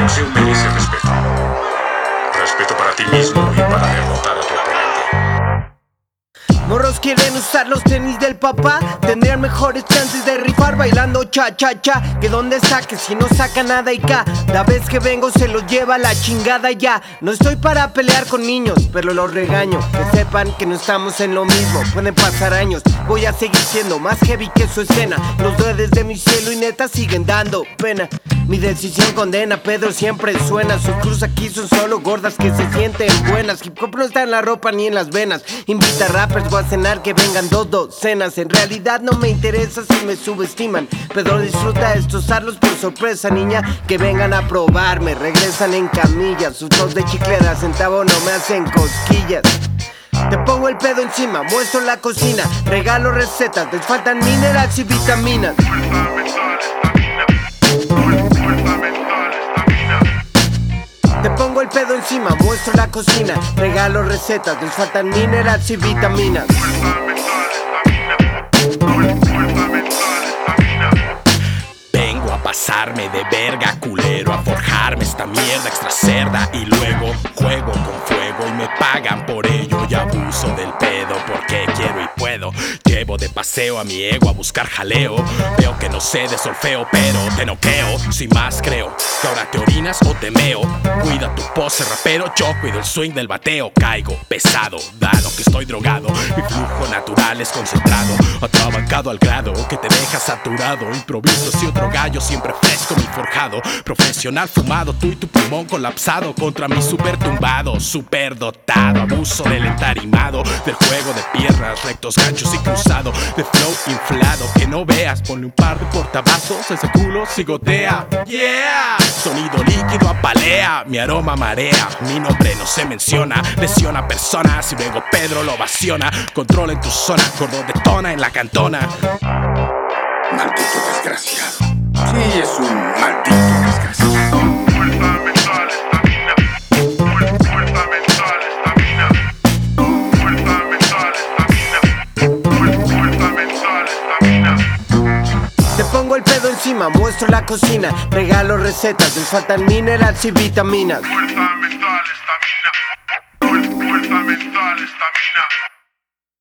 Sé humilde y respeto. Respeto para ti mismo y para derrotar a tu oponente. Morros quieren usar los tenis del papá, tendrían mejores chances de rifar bailando cha-cha-cha. Que donde saque si no saca nada y cada vez que vengo se los lleva la chingada ya. No estoy para pelear con niños, pero los regaño. Que sepan que no estamos en lo mismo, pueden pasar años. Voy a seguir siendo más heavy que su escena. Los duendes de mi cielo y neta siguen dando pena. Mi decisión condena, Pedro siempre suena. Sus cruz aquí son solo gordas que se sienten buenas. Hip hop no está en la ropa ni en las venas. Invita a rappers, voy a cenar que vengan 2 docenas. En realidad no me interesa si me subestiman. Pedro disfruta destrozarlos por sorpresa, niña. Que vengan a probarme, regresan en camilla. Sus dos de chicle de centavo no me hacen cosquillas. Te pongo el pedo encima, muestro la cocina. Regalo recetas, les faltan minerales y vitaminas. Te pongo el pedo encima, muestro la cocina. Regalo recetas, les faltan minerales y vitaminas. Vengo a pasarme de verga, culero, a forjarme esta mierda extra cerda. Y luego juego con fuego y me pagan por ello. Y abuso del pedo porque quiero y puedo. Llevo de paseo a mi ego a buscar jaleo. Veo que no sé de solfeo, pero te noqueo. Sin más creo que ahora te orinas o te meo. Cuida tu pose rapero, yo cuido el swing del bateo. Caigo pesado, dado que estoy drogado. Mi flujo natural es concentrado, atrabancado al grado que te deja saturado. Improviso si otro gallo, siempre fresco mi forjado. Profesional fumado, tú y tu pulmón colapsado. Contra mi super tumbado, super dotado. Abuso del entarimado, del juego de piernas, rectos, ganchos y cruzado. De flow inflado, que no veas. Ponle un par de portavasos, ese culo sigotea. Yeah, sonido líquido apalea, mi aroma marea. Mi nombre no se menciona, lesiona personas y luego Pedro lo ovaciona. Controla en tu zona, gordo detona en la cantona. Maldito desgraciado. Sí, es un maldito desgraciado. Fuerza mental, estamina. Fuerza mental, estamina. Fuerza mental, estamina. Fuerza mental, estamina. Te pongo el pedo encima, muestro la cocina. Regalo recetas, les faltan minerales y vitaminas. Fuerza mental, estamina. Fuerza mental, estamina.